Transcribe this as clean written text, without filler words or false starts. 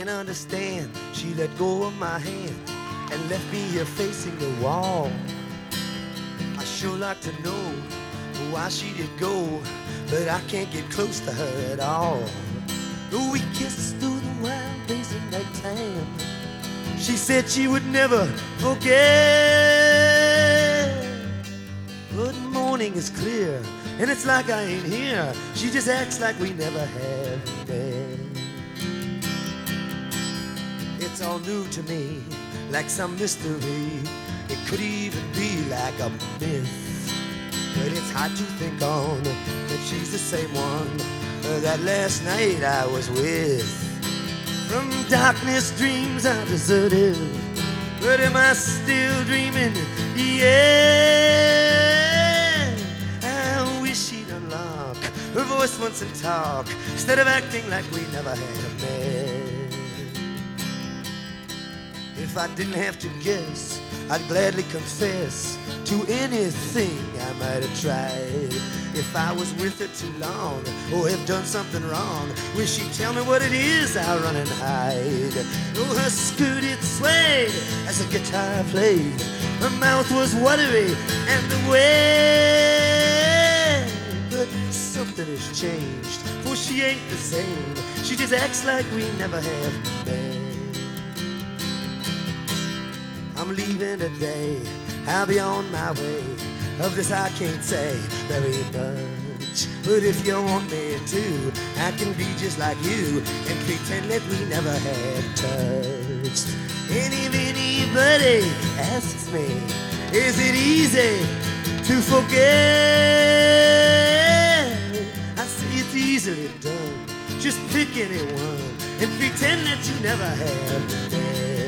can't understand. She let go of my hand and left me here facing the wall. I sure like to know why she did go, but I can't get close to her at all. We kissed through the wild days of nighttime. She said she would never forget. But morning is clear, and it's like I ain't here. She just acts like we never have met. It's all new to me, like some mystery. It could even be like a myth. But it's hard to think on that she's the same one that last night I was with. From darkness dreams are deserted, but am I still dreaming? Yeah, I wish she'd unlock her voice once and talk, instead of acting like we never had met. If I didn't have to guess, I'd gladly confess to anything I might have tried. If I was with her too long or have done something wrong, will she tell me what it is I run and hide? Oh, her skirt it swayed as the guitar played. Her mouth was watery and wet. But something has changed, for she ain't the same. She just acts like we never have met. I'm leaving today, I'll be on my way. Of this I can't say very much, but if you want me to, I can be just like you and pretend that we never had touched. And if anybody asks me, is it easy to forget? I say it's easily done. Just pick anyone and pretend that you never have met.